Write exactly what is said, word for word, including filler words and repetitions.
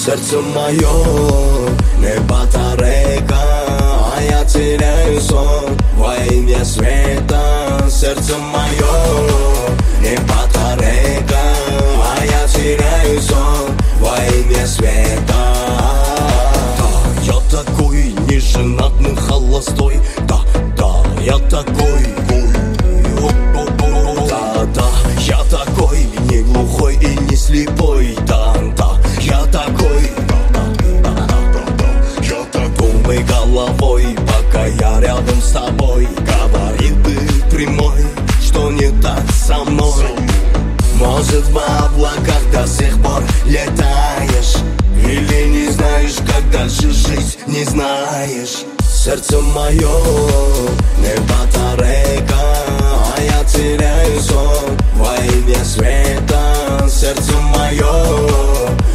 Сердце мое, не батарейка, а я теряю сон во имя света. Сердце мое, не батарейка, а я теряю сон во имя света. Да, я такой неженатный, холостой. Да, да, я такой. Да, да, я такой не глухой и не слепой. Да, да, я такой. Думай головой, пока я рядом с тобой. Говори ты прямой, что не так со мной. Может, в облаках до сих пор летаешь, или не знаешь, как дальше жить, не знаешь. Сердце мое, не батарейка, а я теряю сон во имя света. Сердце мое,